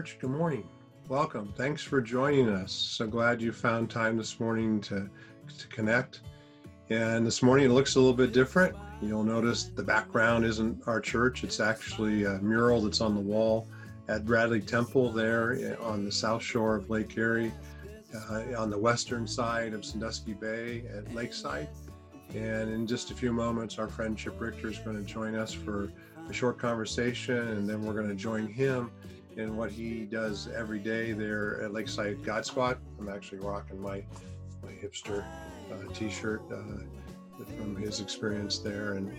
Good morning. Welcome. Thanks for joining us. So glad you found time this morning to connect. And this morning it looks a little bit different. You'll notice the background isn't our church. It's actually a mural that's on the wall at Bradley Temple there on the south shore of Lake Erie, on the western side of Sandusky Bay at Lakeside. And in just a few moments, our friend Chip Richter is going to join us for a short conversation, and then we're going to join him in what he does every day there at Lakeside God Squad. I'm actually rocking my hipster t-shirt from his experience there. And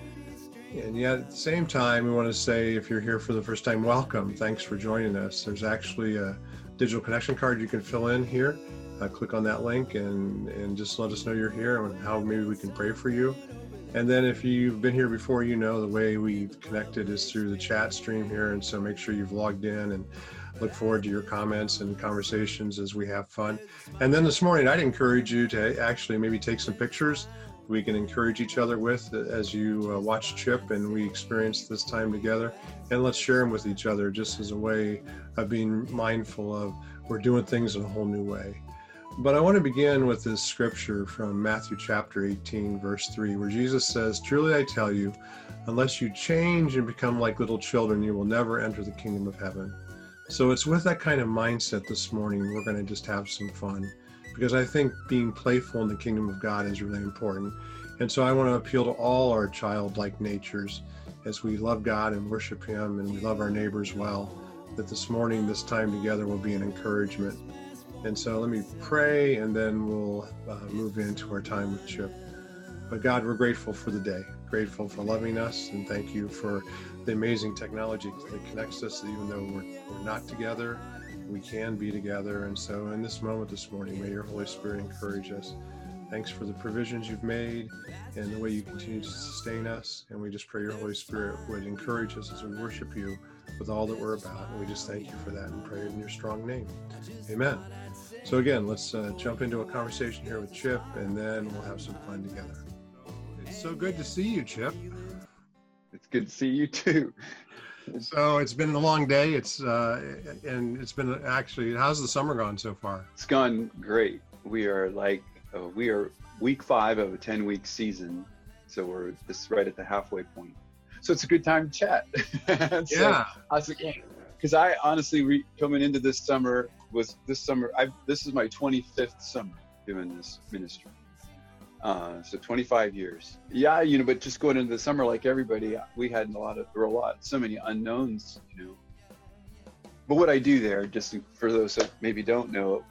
yet at the same time, we want to say, if you're here for the first time, welcome. Thanks for joining us. There's actually a digital connection card you can fill in here. Click on that link and just let us know you're here and how maybe we can pray for you. And then if you've been here before, you know the way we've connected is through the chat stream here. And so make sure you've logged in, and look forward to your comments and conversations as we have fun. And then this morning, I'd encourage you to actually maybe take some pictures we can encourage each other with as you watch Chip and we experience this time together. And let's share them with each other just as a way of being mindful of we're doing things in a whole new way. But I want to begin with this scripture from Matthew chapter 18, verse 3, where Jesus says, "Truly I tell you, unless you change and become like little children, you will never enter the kingdom of heaven." So it's with that kind of mindset this morning, we're going to just have some fun, because I think being playful in the kingdom of God is really important. And so I want to appeal to all our childlike natures as we love God and worship Him and we love our neighbors well, that this morning, this time together will be an encouragement. And so let me pray, and then we'll move into our time with Chip. But God, we're grateful for the day, grateful for loving us, and thank you for the amazing technology that connects us, that even though we're not together, we can be together. And so in this moment this morning, may your Holy Spirit encourage us. Thanks for the provisions you've made and the way you continue to sustain us. And we just pray your Holy Spirit would encourage us as we worship you with all that we're about. And we just thank you for that and pray it in your strong name. Amen. So again, let's jump into a conversation here with Chip, and then we'll have some fun together. It's so good to see you, Chip. It's good to see you too. So it's been a long day. And it's been actually, how's the summer gone so far? It's gone great. We are week 5 of a 10-week season. So we're just right at the halfway point. So it's a good time to chat. Yeah. How's it going? Because I honestly, coming into this summer, this is my 25th summer doing this ministry. So 25 years. Yeah, but just going into the summer, like everybody, we had so many unknowns, But what I do there, just for those that maybe don't know,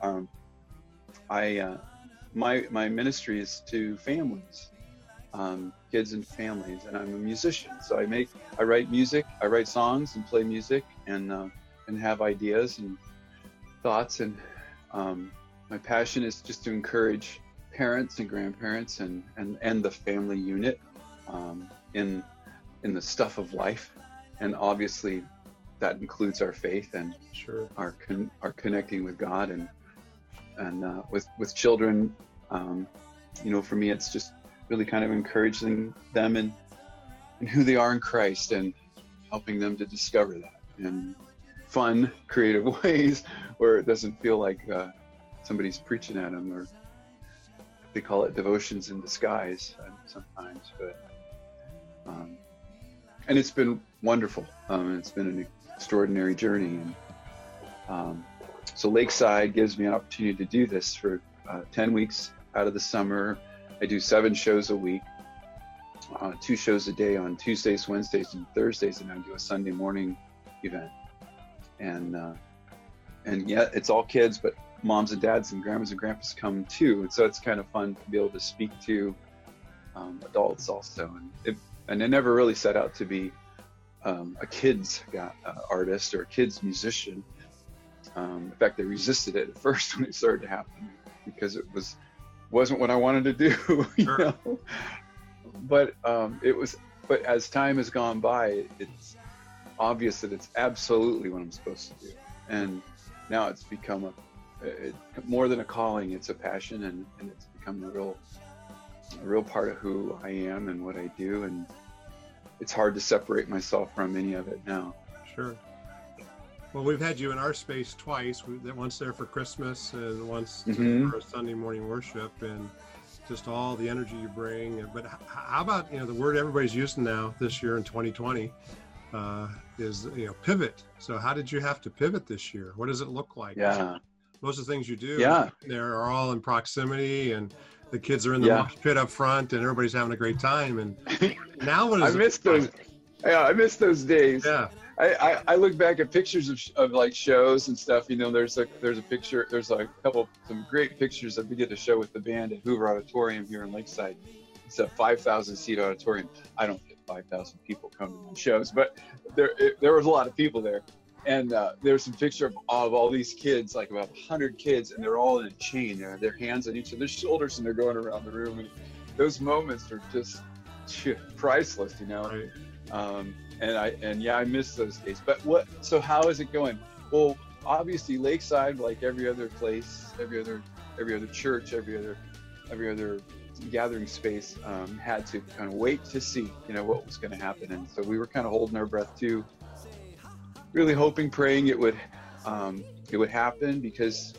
my ministry is to families, kids and families, and I'm a musician. So I write music, I write songs and play music, and have ideas and thoughts, and my passion is just to encourage parents and grandparents and the family unit in the stuff of life, and obviously that includes our faith and sure our connecting with God and with children. For me, it's just really kind of encouraging them in who they are in Christ and helping them to discover that in fun, creative ways where it doesn't feel like somebody's preaching at them, or they call it devotions in disguise sometimes. But and it's been wonderful. It's been an extraordinary journey. And so Lakeside gives me an opportunity to do this for 10 weeks out of the summer. I do 7 shows a week, 2 shows a day on Tuesdays, Wednesdays, and Thursdays, and I do a Sunday morning event. And yeah, it's all kids, but moms and dads and grandmas and grandpas come too. And so it's kind of fun to be able to speak to adults also. And I never really set out to be a kids artist or a kids musician. In fact, I resisted it at first when it started to happen, because it wasn't what I wanted to do, Sure. But but as time has gone by, it's obvious that it's absolutely what I'm supposed to do. And now it's become more than a calling. It's a passion, and it's become a real part of who I am and what I do. And it's hard to separate myself from any of it now. Sure. Well, we've had you in our space twice. Once there for Christmas and once Mm-hmm. for a Sunday morning worship, and just all the energy you bring. But how about, the word everybody's using now this year in 2020 is, pivot. So how did you have to pivot this year? What does it look like? Yeah. Most of the things you do Yeah. there are all in proximity, and the kids are in the Yeah. mosh pit up front, and everybody's having a great time. And now what is I miss those. Yeah, I miss those days. Yeah. I look back at pictures of like shows and stuff. There's a picture. There's some great pictures that we did a show with the band at Hoover Auditorium here in Lakeside. It's a 5,000 seat auditorium. I don't get 5,000 people come to my shows, but there was a lot of people there. And there's some picture of all these kids, like about 100 kids, and they're all in a chain. They have their hands on each other's shoulders, and they're going around the room. And those moments are just priceless, Right. I miss those days. But so how is it going? Well, obviously Lakeside, like every other place, every other church, every other gathering space, had to kind of wait to see, what was going to happen. And so we were kind of holding our breath too, really hoping, praying it would happen, because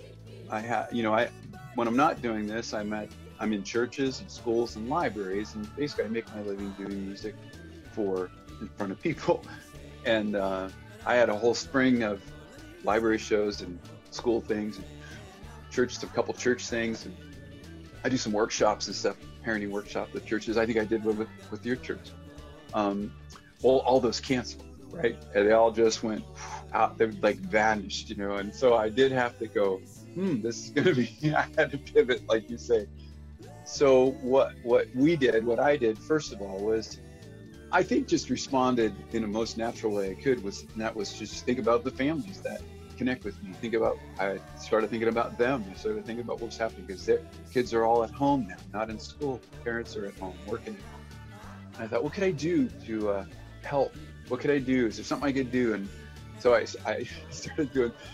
when I'm not doing this, I'm in churches and schools and libraries, and basically I make my living doing music in front of people. And I had a whole spring of library shows and school things and a couple church things, and I do some workshops and stuff, parenting workshops with churches. I think I did one with your church. All those canceled, right? And they all just went out, they like vanished, and so I did have to go, this is gonna be, I had to pivot, like you say. So what I did first of all was, I think, just responded in the most natural way I could, and that was just think about the families that connect with me. I started thinking about them. I started thinking about what's happening, because their kids are all at home now, not in school. Parents are at home, working at home. And I thought, what could I do to help? What could I do? Is there something I could do? And so I started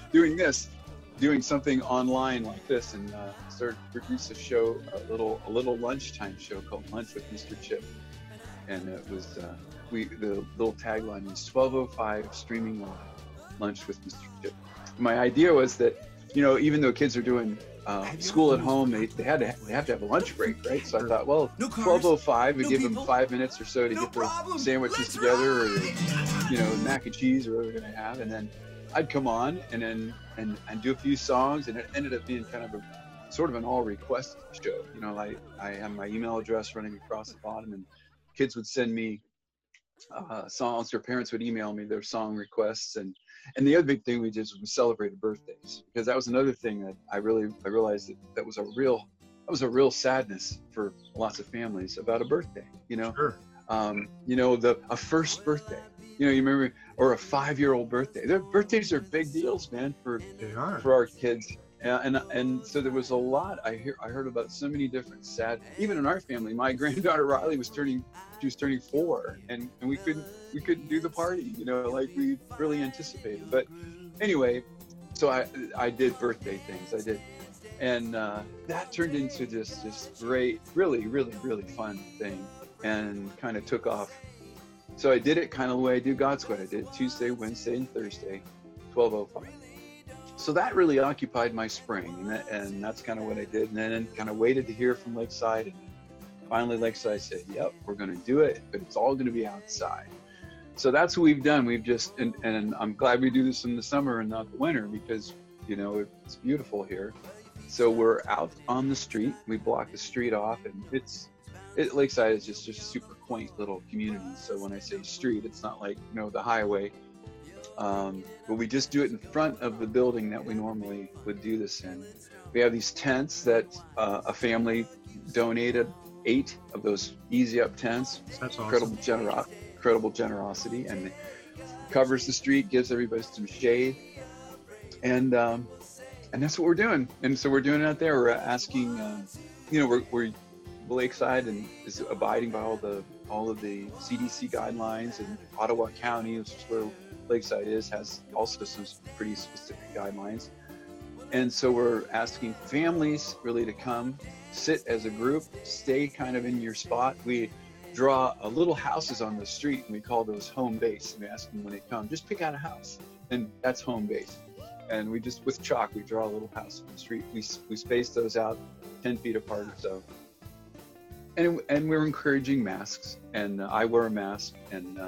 doing something online like this, and started to produce a show, a little lunchtime show called Lunch with Mr. Chip. And it was, the little tagline was 12:05 streaming live, Lunch with Mr. Chip. My idea was that, even though kids are doing school at home, they have to have a lunch break, right? So I thought, well, 12:05, we give them 5 minutes or so to get their sandwiches together, or mac and cheese, or whatever they're gonna have, and then I'd come on and do a few songs, and it ended up being kind of a sort of an all request show. I have my email address running across the bottom, and kids would send me songs, or parents would email me their song requests, and the other big thing we did was we celebrated birthdays, because that was another thing that I realized that was a real sadness for lots of families about a birthday. Sure. A first birthday, you remember, or a 5-year-old birthday. Their birthdays are big deals, man, for our kids. And so there was a lot. I heard about so many different sad. Even in our family, my granddaughter Riley was turning 4, and we couldn't do the party, like we really anticipated. But anyway, so I did birthday things. I did, and that turned into this great, really, really, really fun thing, and kind of took off. So I did it kind of the way I do God's Way. I did Tuesday, Wednesday, and Thursday, 12:05. So that really occupied my spring, and that's kind of what I did. And then kind of waited to hear from Lakeside, and finally Lakeside said, "Yep, we're going to do it, but it's all going to be outside." So that's what we've done. We've just, and I'm glad we do this in the summer and not the winter, because it's beautiful here. So we're out on the street. We block the street off, and Lakeside is just a super quaint little community. So when I say street, it's not like the highway. But we just do it in front of the building that we normally would do this in. We have these tents that a family donated, 8 of those Easy Up tents. That's awesome. Incredible generosity, and it covers the street, gives everybody some shade, and that's what we're doing. And so we're doing it out there. We're asking, we're Lakeside and is abiding by all of the CDC guidelines, and Ottawa County, which is where Lakeside has also some pretty specific guidelines. And so we're asking families really to come, sit as a group, stay kind of in your spot. We draw little houses on the street, and we call those home base. And we ask them when they come, just pick out a house. and that's home base. And we just, with chalk, we draw a little house on the street. We space those out 10 feet apart or so. And we're encouraging masks, and I wear a mask, and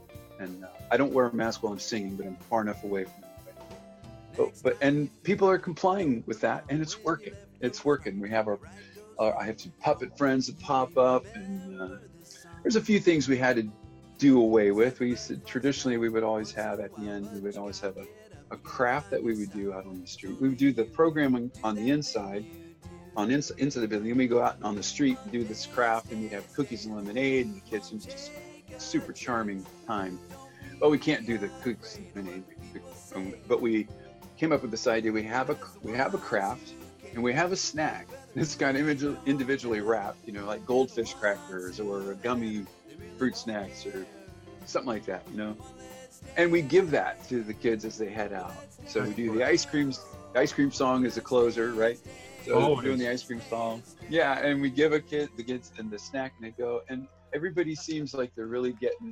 I don't wear a mask while I'm singing, but I'm far enough away from it. And people are complying with that, and it's working. It's working. We have I have some puppet friends that pop up, and there's a few things we had to do away with. We used to, traditionally, we would always have at the end, we would always have a craft that we would do out on the street. We would do the programming on the inside, into the building. And we go out on the street and do this craft, and we'd have cookies and lemonade, and the kids, it was just a super charming time. But we can't do the cookies and lemonade. But we came up with this idea. We have a craft, and we have a snack. It's kind of individually wrapped, you know, like goldfish crackers or gummy fruit snacks or something like that, you know. And we give that to the kids as they head out. So we do the ice cream song as a closer, right? So we're doing the ice cream song. Yeah, and we give the kids and the snack, and they go, and everybody seems like they're really getting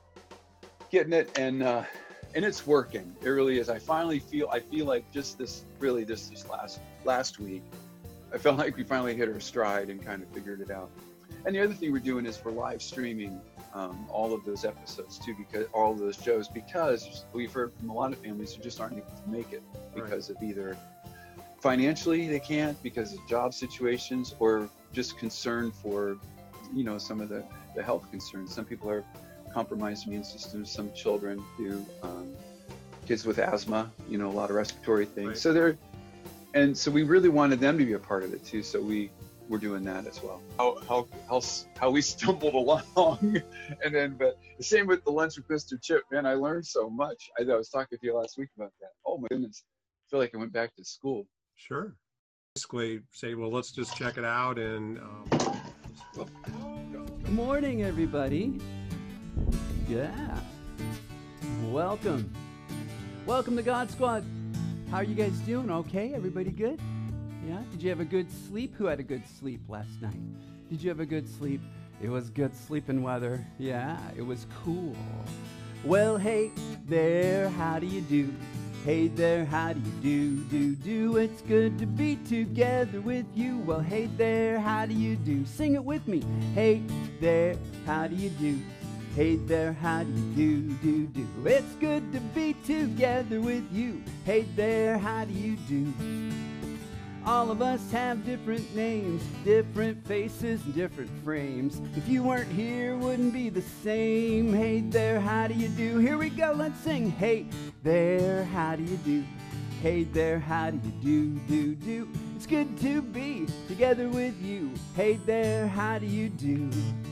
it, and it's working. It really is. I feel like just this last week, I felt like we finally hit our stride and kind of figured it out. And the other thing we're doing is we're live streaming all of those episodes too, because all of those shows, because we've heard from a lot of families who just aren't able to make it because of either financially they can't, because of job situations, or just concern for, you know, some of the health concerns. Some people are compromised immune systems, some children do, kids with asthma, you know, a lot of respiratory things. Right. So we really wanted them to be a part of it too. So we're doing that as well. How we stumbled along, but the same with the lunch with Mr. Chip. Man, I learned so much. I was talking to you last week about that. Oh my goodness, I feel like I went back to school. Sure. Basically say, well, let's just check it out. And Good morning, everybody. Yeah. Welcome to God Squad. How are you guys doing? Okay, everybody good? Yeah? Did you have a good sleep? Who had a good sleep last night? Did you have a good sleep? It was good sleeping weather. Yeah, it was cool. Well, hey there, how do you do? Hey there, how do you do? It's good to be together with you. Well, hey there, how do you do? Sing it with me. Hey there, how do you do? Hey there, how do you do? It's good to be together with you. Hey there, how do you do? All of us have different names, different faces, and different frames. If you weren't here, wouldn't be the same. Hey there, how do you do? Here we go, let's sing. Hey there, how do you do? Hey there, how do you do? It's good to be together with you. Hey there, how do you do?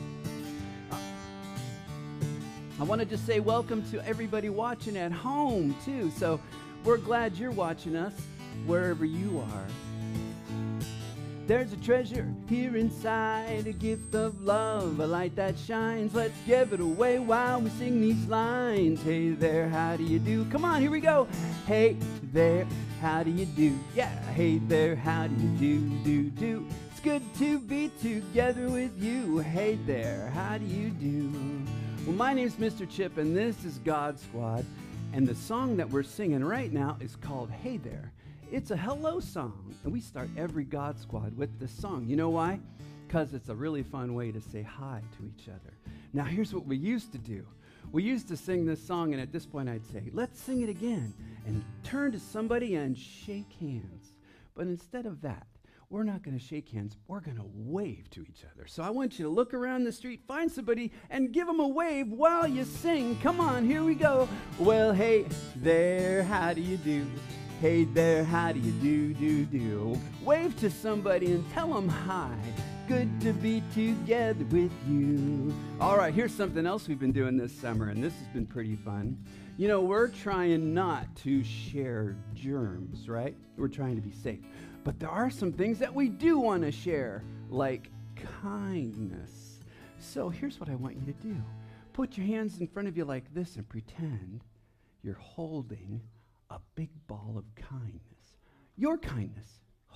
I want to just say welcome to everybody watching at home, too. So we're glad you're watching us wherever you are. There's a treasure here inside, a gift of love, a light that shines. Let's give it away while we sing these lines. Hey there, how do you do? Come on, here we go. Hey there, how do you do? Yeah, hey there, how do you do? It's good to be together with you. Hey there, how do you do? Well, my name's Mr. Chip, and this is God Squad. And the song that we're singing right now is called Hey There. It's a hello song, and we start every God Squad with this song. You know why? Because it's a really fun way to say hi to each other. Now, here's what we used to do. We used to sing this song, and at this point I'd say, let's sing it again, and turn to somebody and shake hands. But instead of that, we're not going to shake hands. We're going to wave to each other. So I want you to look around the street, find somebody, and give them a wave while you sing. Come on, here we go. Well, hey there, how do you do? Hey there, how do you do? Wave to somebody and tell them hi. Good to be together with you. All right, here's something else we've been doing this summer, and this has been pretty fun. You know, we're trying not to share germs, right? We're trying to be safe. But there are some things that we do want to share, like kindness. So here's what I want you to do. Put your hands in front of you like this and pretend you're holding a big ball of kindness. Your kindness.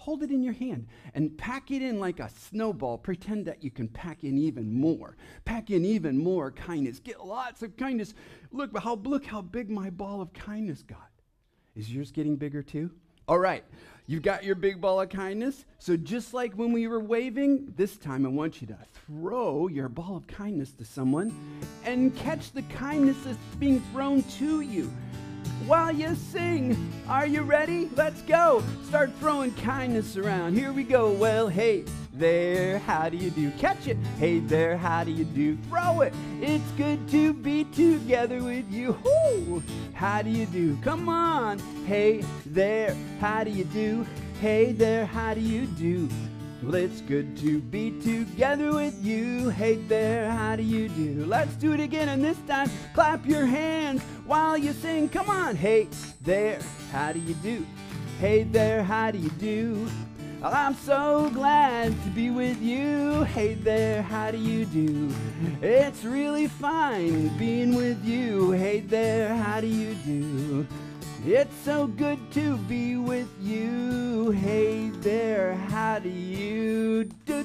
hold it in your hand and pack it in like a snowball. Pretend that you can pack in even more. Pack in even more kindness. Get lots of kindness. Look how big my ball of kindness got. Is yours getting bigger too? All right, you've got your big ball of kindness. So just like when we were waving, this time I want you to throw your ball of kindness to someone and catch the kindness that's being thrown to you. While you sing, are you ready? Let's go. Start throwing kindness around. Here we go. Well, hey there, how do you do? Catch it. Hey there, how do you do? Throw it. It's good to be together with you. Woo! How do you do? Come on. Hey there, how do you do? Hey there, how do you do? Well, it's good to be together with you. Hey there, how do you do? Let's do it again, and this time, clap your hands while you sing. Come on. Hey there, how do you do? Hey there, how do you do? Well, I'm so glad to be with you. Hey there, how do you do? It's really fine being with you. Hey there, how do you do? It's so good to be with you. Hey there, how do you do?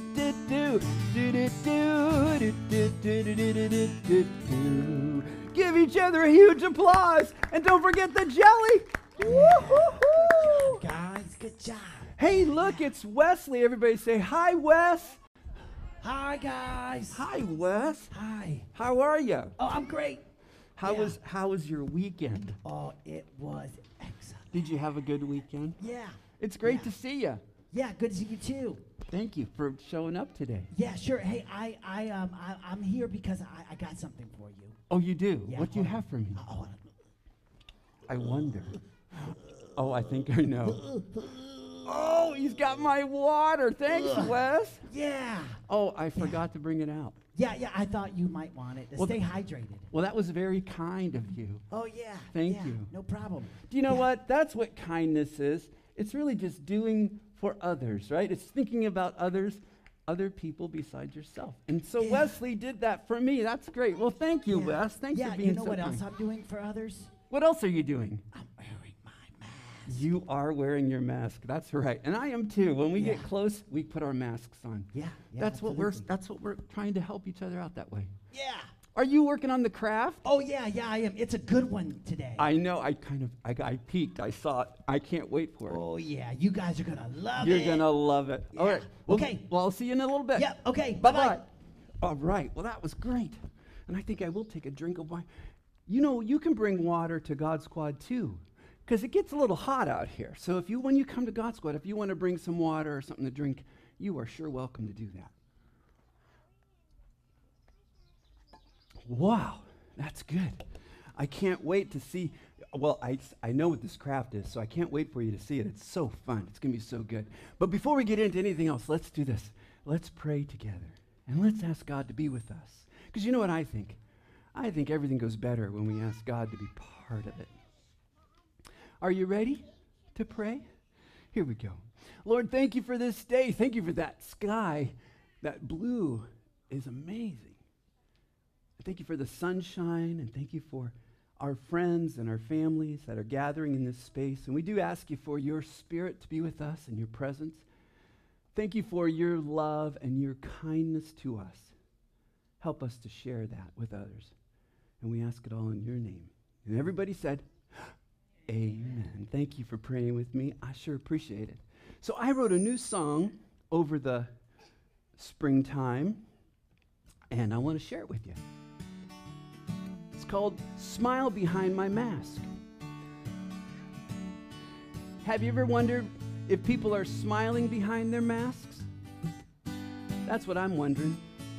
Give each other a huge applause, and don't forget the jelly. Woo-hoo-hoo. Good job, guys. Good job. Hey, look, it's Wesley. Everybody say hi, Wes. Hi, guys. Hi, Wes. Hi. How are you? Oh, I'm great. How Yeah. was your weekend? Oh, it was excellent. Did you have a good weekend? Yeah. It's great Yeah. to see you. Yeah, good to see you too. Thank you for showing up today. Yeah, sure. Hey, I'm here because I got something for you. Oh, you do? Yeah, What do you hold on. have for me? Oh, I wonder. Oh, I think I know. Oh, he's got my water. Thanks, Wes. yeah. Oh, I forgot to bring it out. Yeah, I thought you might want it to Well, stay hydrated. Well, that was very kind of you. Oh, yeah. Thank yeah, you. No problem. Do you know Yeah. what? That's what kindness is. It's really just doing for others, right? It's thinking about others, other people besides yourself. And so Yeah. Wesley did that for me. That's great. Well, thank you, Yeah. Wes. Thanks Yeah, for being you know so what kind. else I'm doing for others? What else are you doing? I'm wearing my mask. You are wearing your mask. That's right. And I am too. When we get Yeah. close, we put our masks on. Yeah. That's what absolutely. we're trying to help each other out that way. Yeah. Are you working on the craft? Oh, yeah, I am. It's a good one today. I know. I peeked. I saw it. I can't wait for it. Oh, yeah. You guys are going to love You're it. going to love it. All Yeah. right. Well, Okay. Well, I'll see you in a little bit. Yeah, okay. Bye-bye. Bye-bye. All right. Well, that was great. And I think I will take a drink of wine. You know, you can bring water to God Squad too, because it gets a little hot out here. So when you come to God Squad, if you want to bring some water or something to drink, you are sure welcome to do that. Wow, that's good. I can't wait to see. Well, I know what this craft is, so I can't wait for you to see it. It's so fun. It's going to be so good. But before we get into anything else, let's do this. Let's pray together, and let's ask God to be with us. Because you know what I think? I think everything goes better when we ask God to be part of it. Are you ready to pray? Here we go. Lord, thank you for this day. Thank you for that sky. That blue is amazing. Thank you for the sunshine, and thank you for our friends and our families that are gathering in this space. And we do ask you for your spirit to be with us and your presence. Thank you for your love and your kindness to us. Help us to share that with others. And we ask it all in your name. And everybody said, amen. Thank you for praying with me. I sure appreciate it. So I wrote a new song over the springtime, and I want to share it with you. It's called Smile Behind My Mask. Have you ever wondered if people are smiling behind their masks? That's what I'm wondering.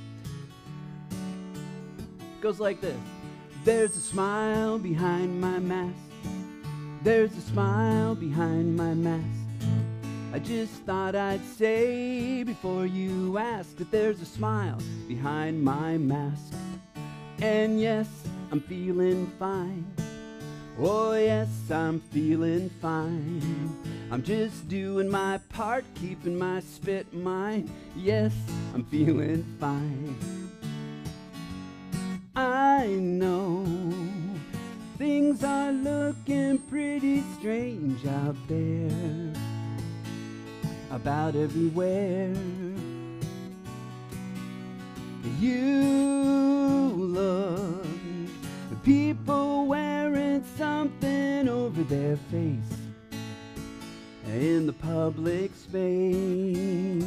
It goes like this. There's a smile behind my mask. There's a smile behind my mask. I just thought I'd say before you asked if there's a smile behind my mask. And yes, I'm feeling fine. Oh yes, I'm feeling fine. I'm just doing my part, keeping my spit mine. Yes, I'm feeling fine. I know things are looking pretty strange out there. about everywhere. You look, the people wearing something over their face in the public space.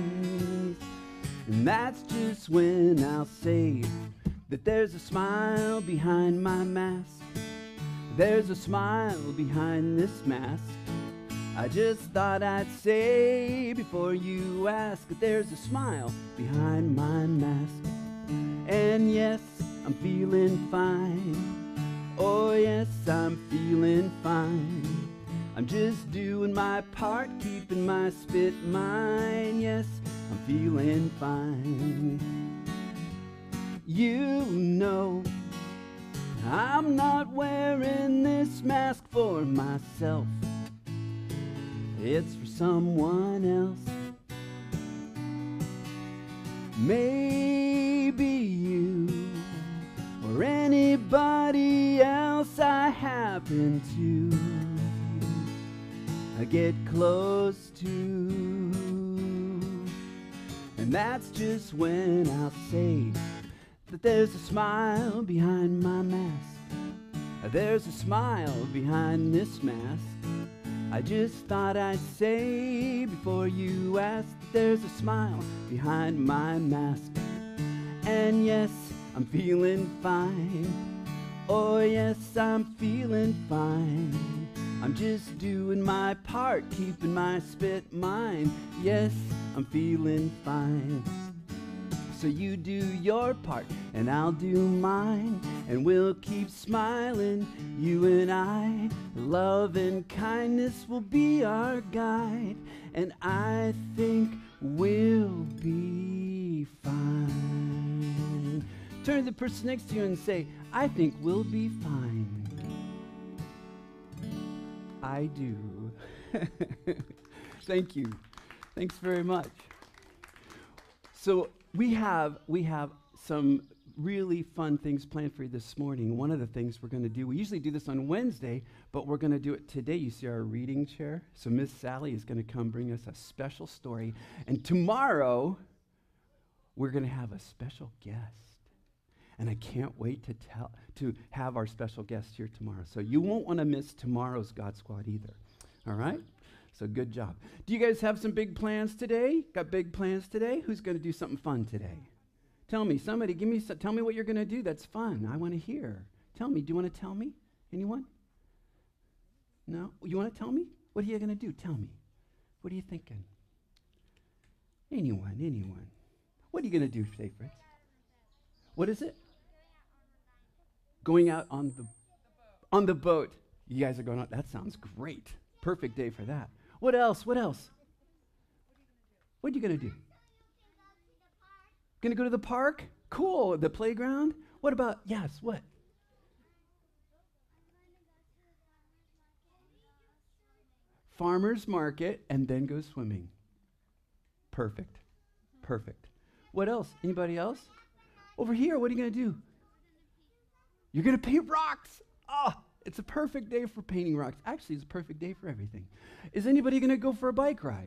And that's just when I'll say that there's a smile behind my mask. There's a smile behind this mask. I just thought I'd say before you ask that there's a smile behind my mask. And yes, I'm feeling fine. Oh yes, I'm feeling fine. I'm just doing my part, keeping my spit mine. Yes, I'm feeling fine. You know, I'm not wearing this mask for myself. It's for someone else. Maybe you or anybody else I happen to get close to. And that's just when I'll say that there's a smile behind my mask. There's a smile behind this mask. I just thought I'd say before you ask that there's a smile behind my mask. And yes, I'm feeling fine. Oh yes, I'm feeling fine. I'm just doing my part, keeping my spit mine. Yes, I'm feeling fine. So you do your part and I'll do mine, and we'll keep smiling, you and I. Love and kindness will be our guide, and I think we'll be fine. Turn to the person next to you and say, I think we'll be fine. I do. Thank you. Thanks very much. So we have some really fun things planned for you this morning. One of the things we're going to do, we usually do this on Wednesday, but we're going to do it today. You see our reading chair? So Miss Sally is going to come bring us a special story. And tomorrow, we're going to have a special guest. And I can't wait to have our special guest here tomorrow. So you won't want to miss tomorrow's God Squad either. All right? So good job. Do you guys have some big plans today? Got big plans today? Who's going to do something fun today? Tell me. Somebody tell me what you're going to do that's fun. I want to hear. Tell me. Do you want to tell me? Anyone? No? You want to tell me? What are you going to do? Tell me. What are you thinking? Anyone. What are you going to do today, Fritz? What is it? Going out on the boat. You guys are going out. That sounds great. Perfect day for that. What else? What are you going to do? Going to go to the park? Cool. The playground? What about, yes, what? Farmer's market and then go swimming. Perfect. What else? Anybody else? Over here, what are you going to do? You're going to paint rocks. It's a perfect day for painting rocks. Actually, it's a perfect day for everything. Is anybody going to go for a bike ride?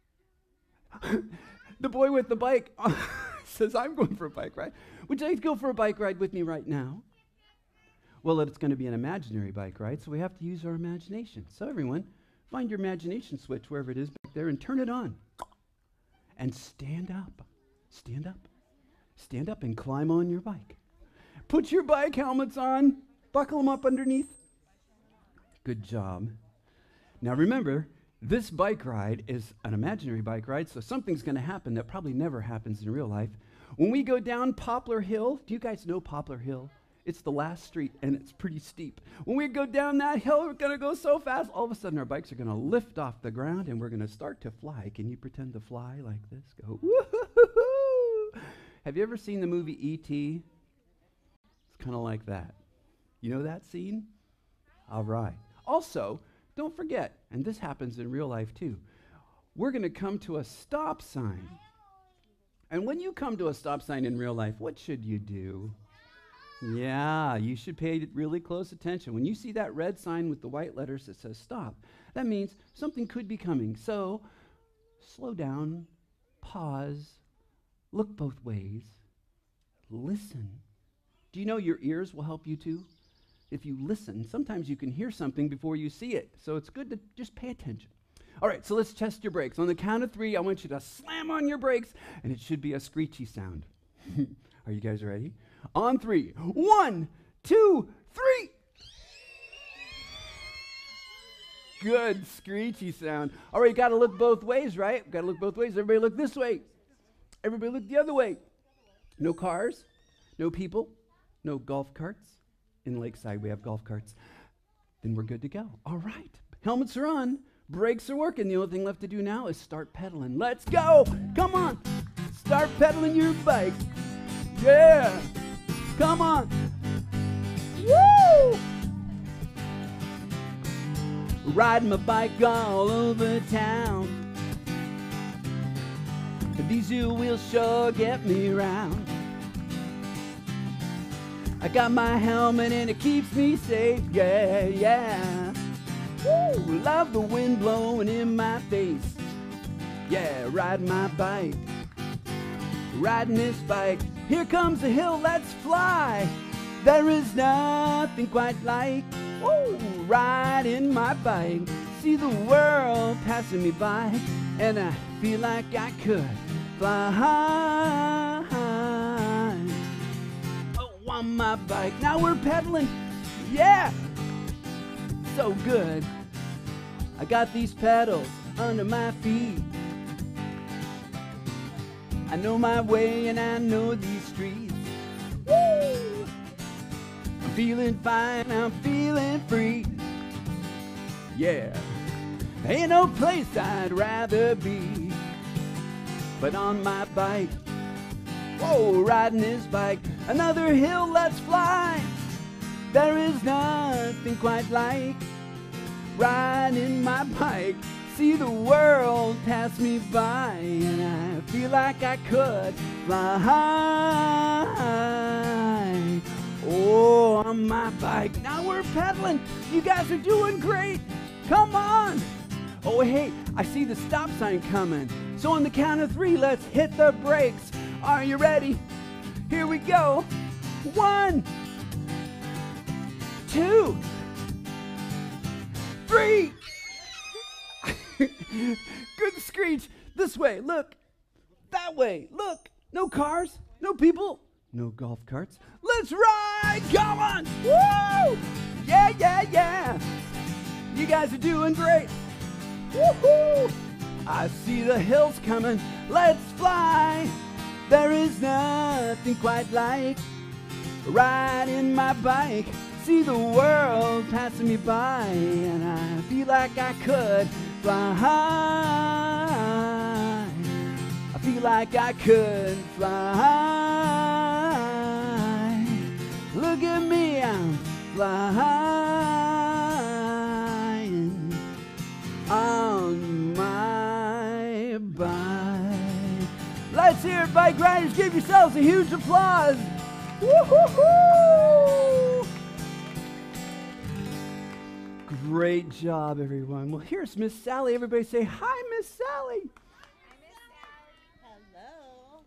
The boy with the bike says, I'm going for a bike ride. Would you like to go for a bike ride with me right now? Well, it's going to be an imaginary bike ride, so we have to use our imagination. So everyone, find your imagination switch wherever it is back there and turn it on. And stand up. Stand up and climb on your bike. Put your bike helmets on. Buckle them up underneath. Good job. Now remember, this bike ride is an imaginary bike ride, so something's going to happen that probably never happens in real life. When we go down Poplar Hill, do you guys know Poplar Hill? It's the last street, and it's pretty steep. When we go down that hill, we're going to go so fast, all of a sudden our bikes are going to lift off the ground, and we're going to start to fly. Can you pretend to fly like this? Go, woo-hoo-hoo-hoo. Have you ever seen the movie E.T.? It's kind of like that. You know that scene? All right. Also, don't forget, and this happens in real life too, we're going to come to a stop sign. And when you come to a stop sign in real life, what should you do? Yeah, you should pay really close attention. When you see that red sign with the white letters that says stop, that means something could be coming. So slow down, pause, look both ways, listen. Do you know your ears will help you too? If you listen, sometimes you can hear something before you see it. So it's good to just pay attention. All right, so let's test your brakes. On the count of 3, I want you to slam on your brakes, and it should be a screechy sound. Are you guys ready? On 3. 1, 2, 3. Good screechy sound. All right, you got to look both ways, right? Got to look both ways. Everybody look this way. Everybody look the other way. No cars, no people, no golf carts. In Lakeside, we have golf carts. Then we're good to go. All right, helmets are on. Brakes are working. The only thing left to do now is start pedaling. Let's go. Come on. Start pedaling your bike. Yeah. Come on. Woo! Riding my bike all over town. These two wheels sure get me around. I got my helmet and it keeps me safe. Yeah, yeah. Woo! Love the wind blowing in my face. Yeah, riding my bike. Riding this bike. Here comes the hill, let's fly. There is nothing quite like, woo, riding my bike. See the world passing me by, and I feel like I could fly high. Oh, on my bike. Now we're pedaling. Yeah. So good. I got these pedals under my feet. I know my way and I know these streets. Woo! I'm feeling fine, I'm feeling free. Yeah, ain't no place I'd rather be but on my bike. Whoa, riding this bike. Another hill, let's fly. There is nothing quite like riding my bike. See the world pass me by, and I feel like I could fly high. Oh, on my bike. Now we're pedaling. You guys are doing great. Come on. Oh, hey, I see the stop sign coming. So on the count of 3, let's hit the brakes. Are you ready? Here we go. 1, 2, 3. Good screech. This way, look. That way, look. No cars, no people, no golf carts. Let's ride. Come on. Woo! Yeah, yeah, yeah. You guys are doing great. Woohoo! I see the hills coming. Let's fly. There is nothing quite like riding my bike. See the world passing me by, and I feel like I could fly high. I feel like I could fly high. Look at me, I'm flying on my bike. Let's hear it, bike riders. Give yourselves a huge applause. Woo-hoo-hoo! Great job, everyone. Well, here's Miss Sally. Everybody say, hi, Miss Sally. Hello.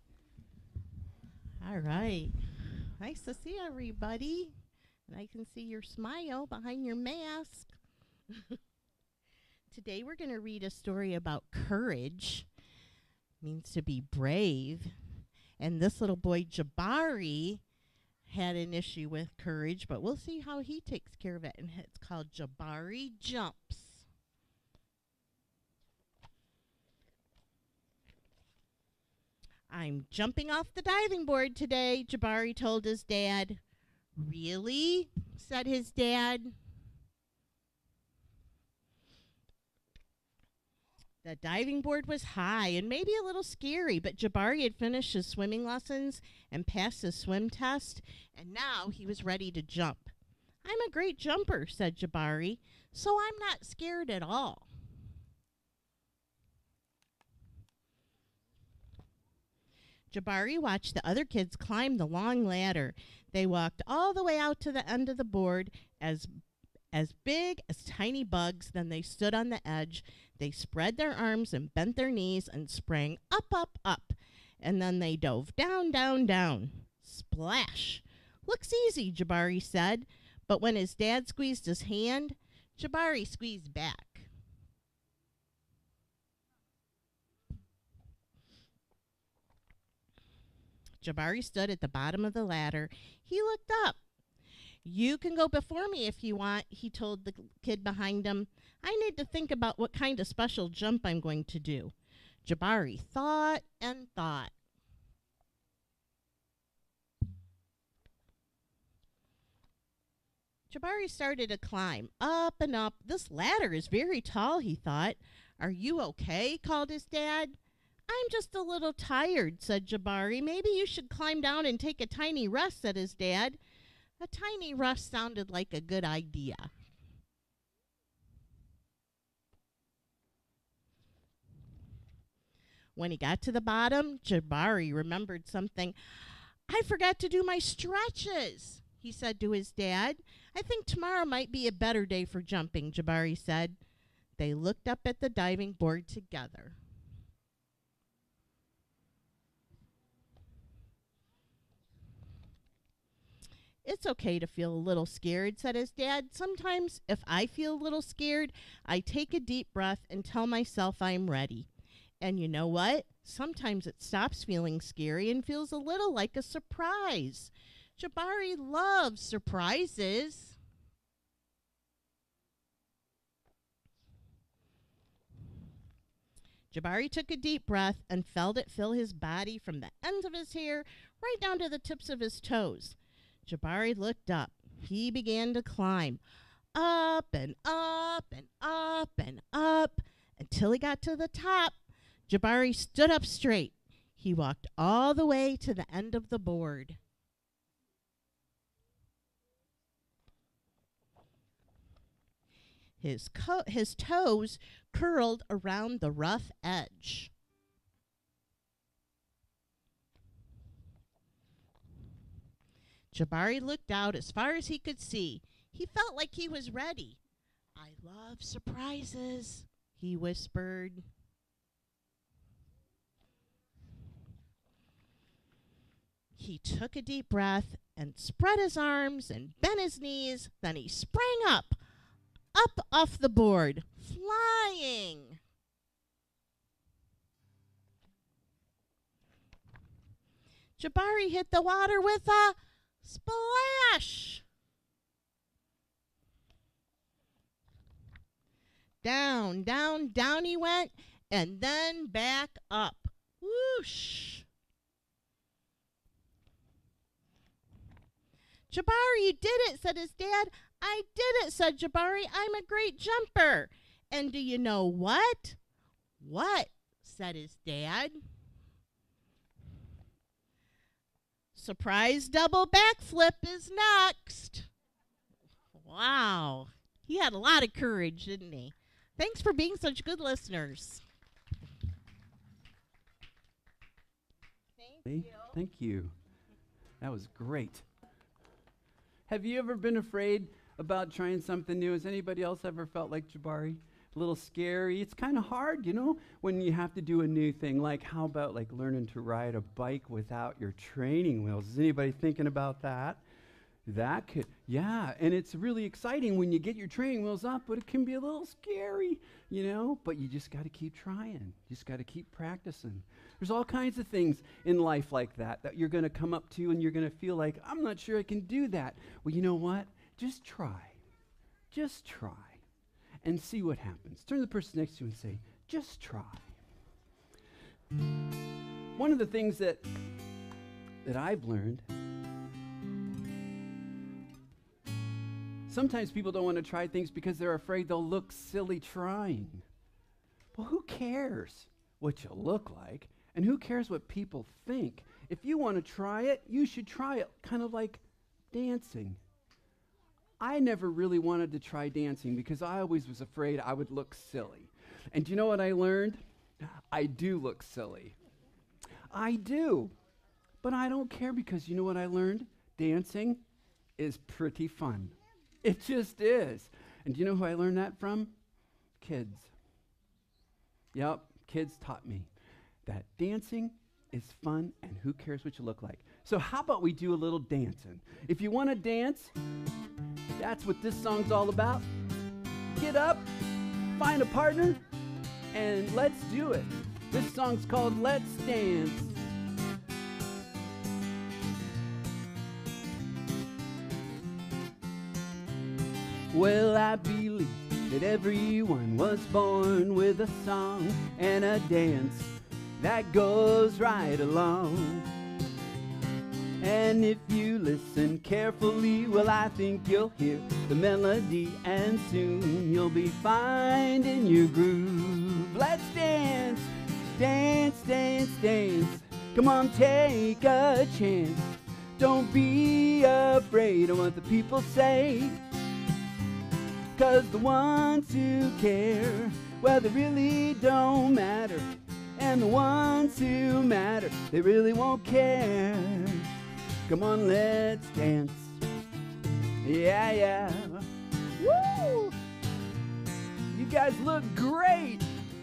All right. Nice to see everybody. And I can see your smile behind your mask. Today we're going to read a story about courage. It means to be brave. And this little boy, Jabari, had an issue with courage, but we'll see how he takes care of it. And it's called Jabari Jumps. I'm jumping off the diving board today, Jabari told his dad. Really? Said his dad. The diving board was high and maybe a little scary, but Jabari had finished his swimming lessons and passed his swim test, and now he was ready to jump. I'm a great jumper, said Jabari, so I'm not scared at all. Jabari watched the other kids climb the long ladder. They walked all the way out to the end of the board as as big as tiny bugs. Then they stood on the edge. They spread their arms and bent their knees and sprang up, up, up. And then they dove down, down, down. Splash! Looks easy, Jabari said. But when his dad squeezed his hand, Jabari squeezed back. Jabari stood at the bottom of the ladder. He looked up. You can go before me if you want, he told the kid behind him. I need to think about what kind of special jump I'm going to do. Jabari thought and thought. Jabari started to climb up and up. This ladder is very tall, he thought. Are you okay? Called his dad. I'm just a little tired, said Jabari. Maybe you should climb down and take a tiny rest, said his dad. A tiny rest sounded like a good idea. When he got to the bottom, Jabari remembered something. I forgot to do my stretches, he said to his dad. I think tomorrow might be a better day for jumping, Jabari said. They looked up at the diving board together. It's okay to feel a little scared, said his dad. Sometimes, if I feel a little scared, I take a deep breath and tell myself I'm ready. And you know what? Sometimes it stops feeling scary and feels a little like a surprise. Jabari loves surprises. Jabari took a deep breath and felt it fill his body from the ends of his hair right down to the tips of his toes. Jabari looked up. He began to climb up and up and up and up until he got to the top. Jabari stood up straight. He walked all the way to the end of the board. His toes curled around the rough edge. Jabari looked out as far as he could see. He felt like he was ready. I love surprises, he whispered. He took a deep breath and spread his arms and bent his knees. Then he sprang up off the board, flying. Jabari hit the water with a splash. Down, down, down he went, and then back up. Whoosh. Jabari, you did it, said his dad. I did it, said Jabari. I'm a great jumper. And do you know what? What? Said his dad. Surprise double backflip is next. Wow. He had a lot of courage, didn't he? Thanks for being such good listeners. Thank you. Thank you. That was great. Have you ever been afraid about trying something new? Has anybody else ever felt like Jabari? A little scary. It's kind of hard, you know, when you have to do a new thing. Like, how about like learning to ride a bike without your training wheels? Is anybody thinking about that? That could, yeah, and it's really exciting when you get your training wheels up, but it can be a little scary, you know, but you just got to keep trying. You just got to keep practicing. There's all kinds of things in life like that you're going to come up to and you're going to feel like, I'm not sure I can do that. Well, you know what? Just try. Just try and see what happens. Turn to the person next to you and say, just try. One of the things that I've learned, sometimes people don't want to try things because they're afraid they'll look silly trying. Well, who cares what you look like? And who cares what people think? If you want to try it, you should try it, kind of like dancing. I never really wanted to try dancing because I always was afraid I would look silly. And do you know what I learned? I do look silly. I do. But I don't care because you know what I learned? Dancing is pretty fun. It just is. And do you know who I learned that from? Kids. Yep, kids taught me that dancing is fun and who cares what you look like. So how about we do a little dancing? If you want to dance, that's what this song's all about. Get up, find a partner, and let's do it. This song's called Let's Dance. Well, I believe that everyone was born with a song and a dance that goes right along. And if you listen carefully, well, I think you'll hear the melody, and soon you'll be finding your groove. Let's dance, dance, dance, dance. Come on, take a chance. Don't be afraid of what the people say, 'cause the ones who care, well, they really don't matter. And the ones who matter, they really won't care. Come on, let's dance. Yeah, yeah. Woo! You guys look great.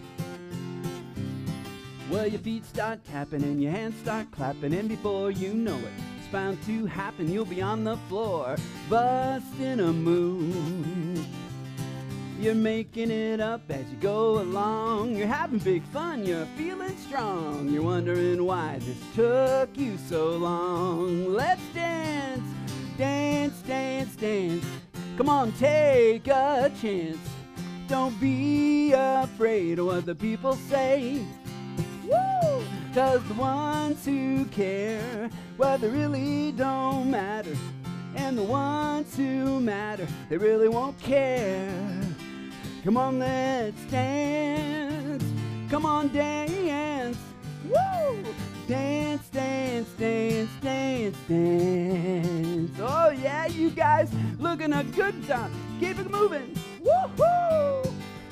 Well, your feet start tapping and your hands start clapping, and before you know it, it's bound to happen. You'll be on the floor, busting a move. You're making it up as you go along. You're having big fun, you're feeling strong. You're wondering why this took you so long. Let's dance, dance, dance, dance. Come on, take a chance. Don't be afraid of what the people say. Woo! 'Cause the ones who care, well, they really don't matter. And the ones who matter, they really won't care. Come on, let's dance. Come on, dance. Woo! Dance, dance, dance, dance, dance. Oh, yeah, you guys looking a good time. Keep it moving. Woo-hoo!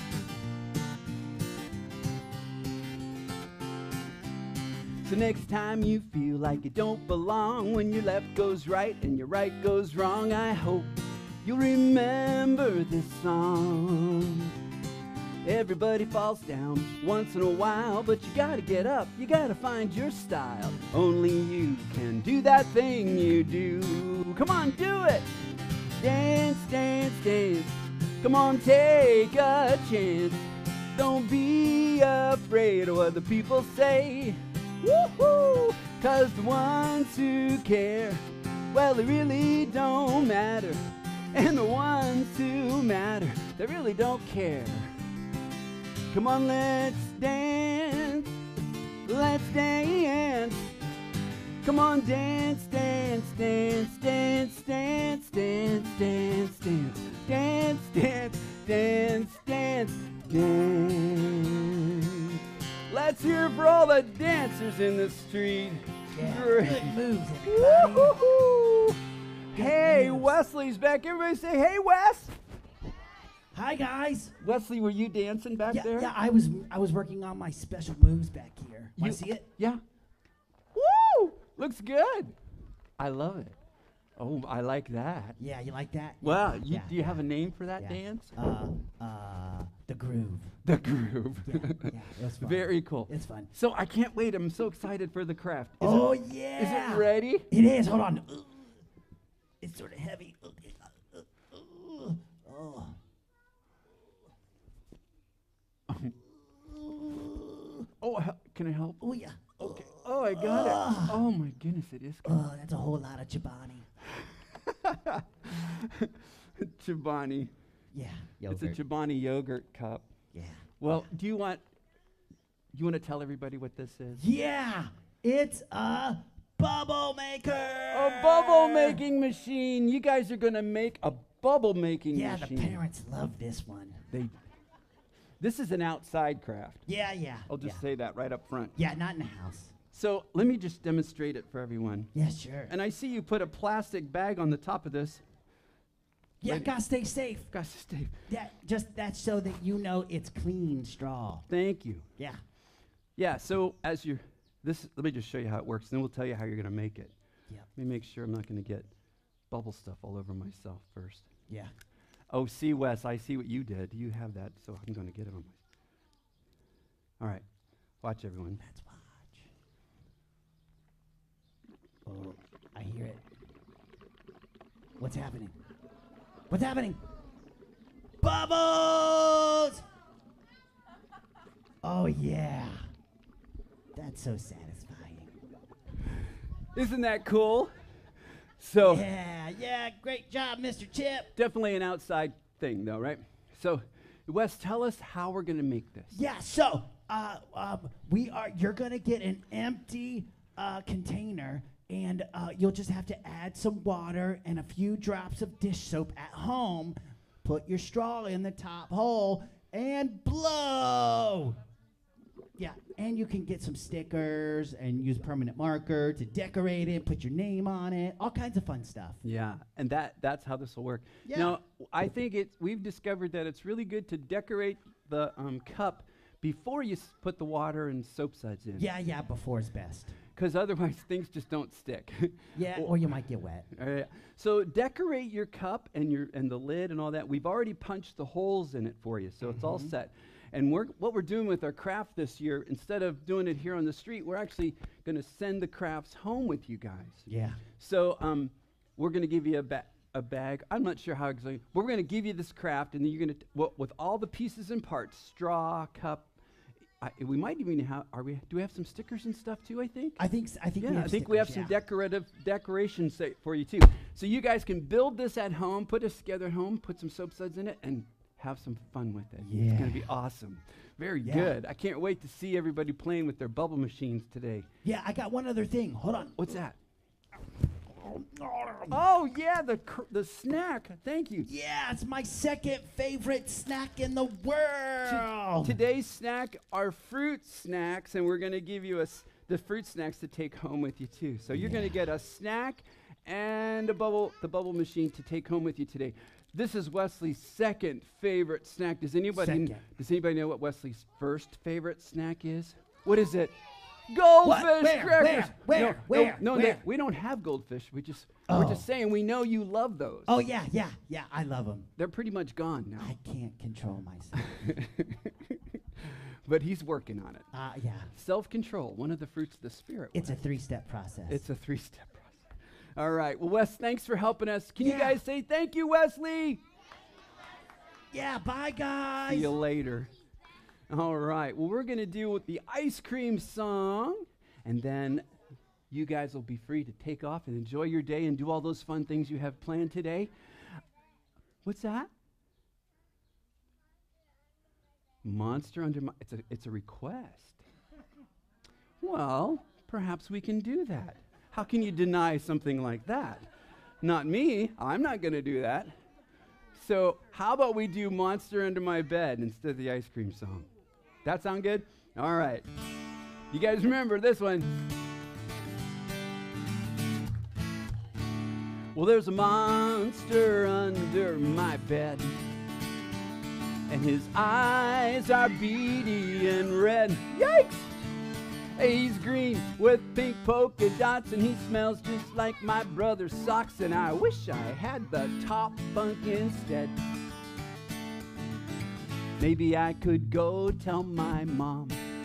So next time you feel like you don't belong, when your left goes right and your right goes wrong, I hope you'll remember this song. Everybody falls down once in a while, but you gotta get up, you gotta find your style. Only you can do that thing you do. Come on, do it! Dance, dance, dance. Come on, take a chance. Don't be afraid of what the people say. Woo-hoo! 'Cause the ones who care, well, they really don't matter. And the ones who matter, they really don't care. Come on, let's dance. Let's dance. Come on, dance, dance, dance, dance, dance, dance, dance, dance, dance, dance, dance, dance, dance. Let's hear it for all the dancers in the street. Yeah, Great. good moves, everybody. Woo-hoo-hoo. Hey, moves. Wesley's back. Everybody say, hey, Wes. Hi, guys. Wesley, were you dancing back Yeah, there? yeah. I was working on my special moves back here. Want You- to see it? Yeah. Woo! Looks good. I love it. Oh, I like that. Yeah, you like that? Wow, Yeah, do you have a name for that yeah. dance? The groove. The groove. Yeah, it was fun. Very cool. It's fun. So I can't wait. I'm so excited for the craft. Oh, Is yeah. it ready? It is. Hold on. It's sort of heavy. Oh. Oh, can I help? Oh, yeah. Okay. Oh, I got it. Oh my goodness, it is good. Oh, that's a whole lot of Chobani. Chobani. Yeah. It's a Chobani yogurt cup. Yeah. Well, do you want to tell everybody what this is? Yeah. It's a bubble maker. A bubble making machine. You guys are going to make a bubble making Yeah, machine. the parents love this one. This is an outside craft. Yeah, yeah. I'll just yeah. say that right up front. Yeah, not in the house. So let me just demonstrate it for everyone. Yeah, sure. And I see you put a plastic bag on the top of this. Yeah, Ready? gotta stay safe. Gosh, Steve. That's so that you know it's clean straw. Thank you. Yeah. Yeah, so let me just show you how it works, and then we'll tell you how you're going to make it. Yep. Let me make sure I'm not going to get bubble stuff all over myself first. Yeah. Oh, see, Wes, I see what you did. You have that, so I'm going to get it on my... All right. Watch, everyone. Let's watch. Oh, I hear it. What's happening? What's happening? Bubbles! Oh, yeah. That's so satisfying. Isn't that cool? So Yeah, great job, Mr. Chip. definitely an outside thing, though, right? So, Wes, tell us how we're going to make this. Yeah, so you're gonna get an empty container, and you'll just have to add some water and a few drops of dish soap at home. Put your straw in the top hole and blow. Yeah, and you can get some stickers and use permanent marker to decorate it, put your name on it, all kinds of fun stuff. Yeah, and that's how this will work. Yeah. Now, I think we've discovered that it's really good to decorate the cup before you put the water and soap suds in. Yeah, before is best. Because otherwise things just don't stick. Yeah, or you might get wet. So decorate your cup and the lid and all that. We've already punched the holes in it for you, so it's all set. And what we're doing with our craft this year, instead of doing it here on the street, we're actually going to send the crafts home with you guys. Yeah. So we're going to give you a bag. I'm not sure how exactly. We're going to give you this craft, and then you're going to with all the pieces and parts: straw, cup. We might even have. Do we have some stickers and stuff too? I think. I think we have some decorations for you too. So you guys can build this at home, put this together at home, put some soap suds in it, and have some fun with it. Yeah. It's going to be awesome. Very good. I can't wait to see everybody playing with their bubble machines today. Yeah, I got one other thing. Hold on. What's that? Oh, yeah, the snack. Thank you. Yeah, it's my second favorite snack in the world. Today's snack are fruit snacks, and we're going to give you the fruit snacks to take home with you, too. So you're going to get a snack and the bubble machine to take home with you today. This is Wesley's second favorite snack. Does anybody know what Wesley's first favorite snack is? What is it? Goldfish crackers. Where? We don't have goldfish. We're just saying we know you love those. Oh, yeah, I love them. They're pretty much gone now. I can't control myself. But he's working on it. Yeah. Self-control, one of the fruits of the Spirit. It's a 3-step process. It's a 3-step process. All right. Well, Wes, thanks for helping us. Can you guys say thank you, Wesley? Yeah, bye, guys. See you later. All right. Well, we're going to do the ice cream song, and then you guys will be free to take off and enjoy your day and do all those fun things you have planned today. What's that? Monster under my... It's a request. Well, perhaps we can do that. How can you deny something like that? Not me. I'm not going to do that. So how about we do Monster Under My Bed instead of the ice cream song? That sound good? All right. You guys remember this one? Well, there's a monster under my bed, and his eyes are beady and red. Yikes! He's green with pink polka dots, and he smells just like my brother's socks, and I wish I had the top bunk instead. Maybe I could go tell my mom,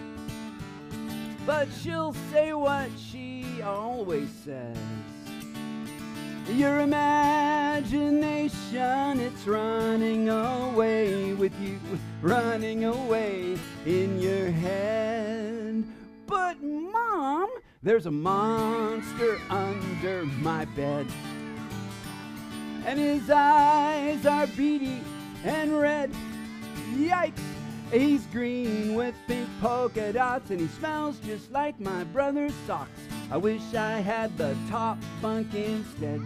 but she'll say what she always says. Your imagination, it's running away with you, running away in your head. But Mom, there's a monster under my bed, and his eyes are beady and red. Yikes! He's green with pink polka dots, and he smells just like my brother's socks. I wish I had the top bunk instead.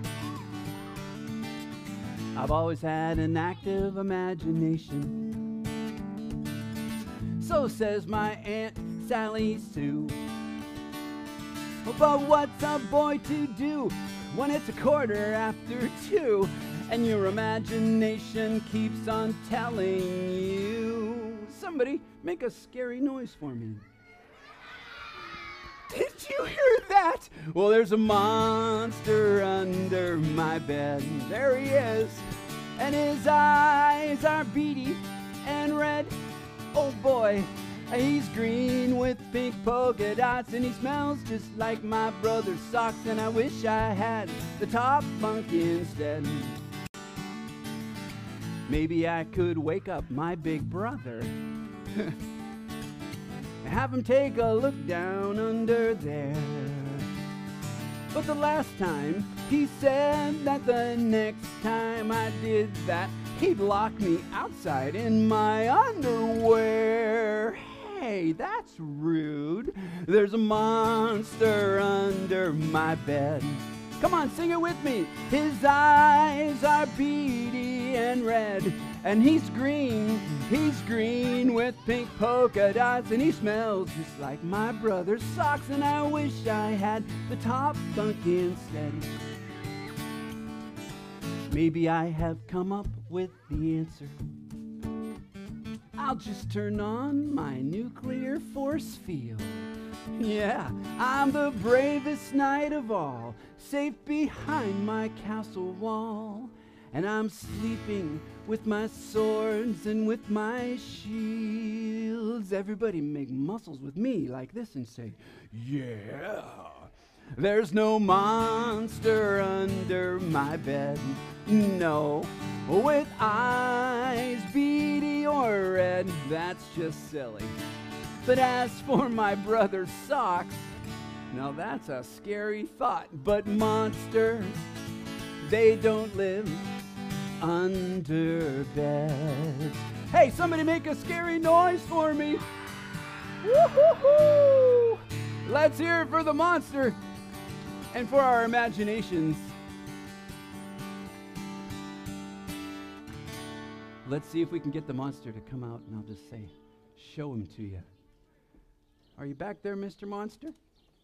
I've always had an active imagination, so says my Aunt Sally Sue. But what's a boy to do when it's 2:15 and your imagination keeps on telling you? Somebody make a scary noise for me. Did you hear that? Well, there's a monster under my bed. There he is. and his eyes are beady and red. Oh boy, he's green with pink polka dots, and he smells just like my brother's socks, and I wish I had the top bunk instead. Maybe I could wake up my big brother have him take a look down under there. But the last time he said that the next time I did that, he'd lock me outside in my underwear. Hey, that's rude. There's a monster under my bed. Come on, sing it with me. His eyes are beady and red, and he's green with pink polka dots, and he smells just like my brother's socks, and I wish I had the top bunk instead. Maybe I have come up with the answer. I'll just turn on my nuclear force field. Yeah, I'm the bravest knight of all, safe behind my castle wall. And I'm sleeping with my swords and with my shields. Everybody make muscles with me like this and say, yeah. There's no monster under my bed, no, with eyes beady or red, that's just silly. But as for my brother's socks, now that's a scary thought. But monsters, they don't live under beds. Hey, somebody make a scary noise for me. Woo-hoo-hoo! Let's hear it for the monster and for our imaginations. Let's see if we can get the monster to come out, and I'll just say, show him to you. Are you back there, Mr. Monster?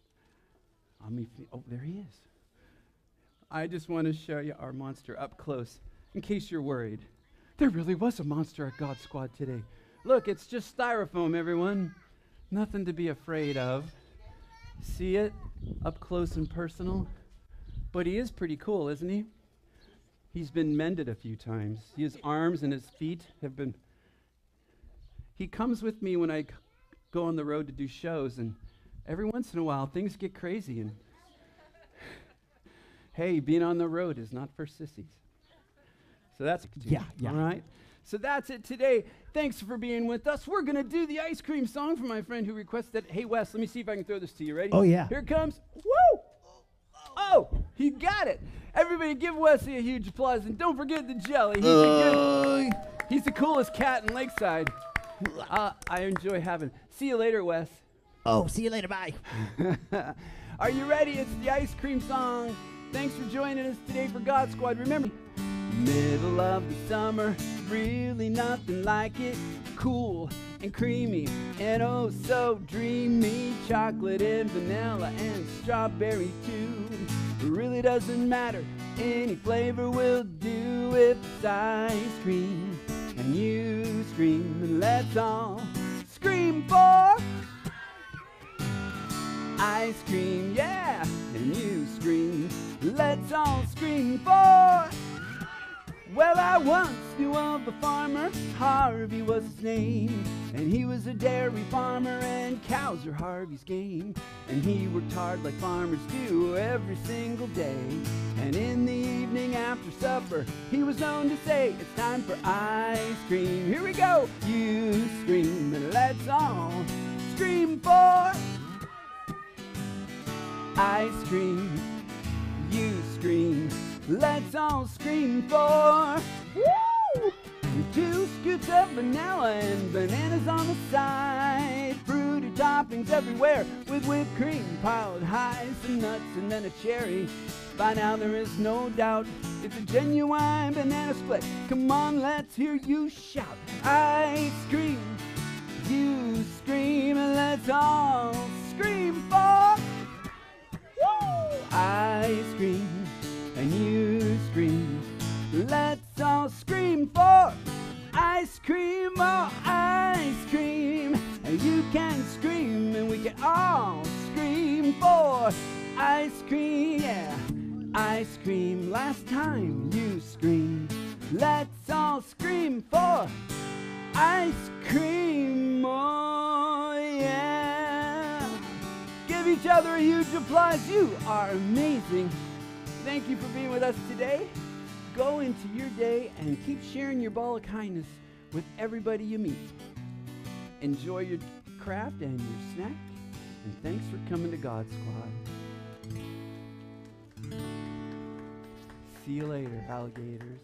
Oh, there he is. I just want to show you our monster up close, in case you're worried. There really was a monster at God Squad today. Look, it's just styrofoam, everyone. Nothing to be afraid of. See it? Up close and personal. But he is pretty cool, isn't he? He's been mended a few times. His arms and his feet have been... He comes with me when I go on the road to do shows, and every once in a while things get crazy, and hey, being on the road is not for sissies. So that's Yeah. all right. So that's it today. Thanks for being with us. We're gonna do the ice cream song for my friend who requested. Hey Wes, let me see if I can throw this to you. Ready? Oh, yeah. Here it comes. Woo! Oh, he got it. Everybody give Wesley a huge applause, and don't forget the jelly. He's the coolest cat in Lakeside. I enjoy having. See you later, Wes. Oh, see you later. Bye. Are you ready? It's the ice cream song. Thanks for joining us today for God Squad. Remember, middle of the summer, really nothing like it. Cool and creamy and oh so dreamy. Chocolate and vanilla and strawberry too. It really doesn't matter, any flavor will do if it's ice cream. And you scream, and let's all scream for ice cream, yeah. And you scream, let's all scream for. Well, I once knew of a farmer, Harvey was his name, and he was a dairy farmer, and cows are Harvey's game. And he worked hard like farmers do every single day, and in the evening after supper, he was known to say, it's time for ice cream. Here we go. You scream, and let's all scream for ice cream. You scream, let's all scream for woo! 2 scoops of vanilla and bananas on the side. Fruity toppings everywhere with whipped cream piled high. Some nuts and then a cherry. By now there is no doubt it's a genuine banana split. Come on, let's hear you shout. Ice cream, you scream, and let's all scream for woo! Ice cream, and you scream. Let's all scream for ice cream, oh ice cream. And you can scream, and we can all scream for ice cream, yeah. Ice cream, last time you screamed. Let's all scream for ice cream. Oh, yeah. Give each other a huge applause. You are amazing. Thank you for being with us today. Go into your day and keep sharing your ball of kindness with everybody you meet. Enjoy your craft and your snack. And thanks for coming to God Squad. See you later, alligators.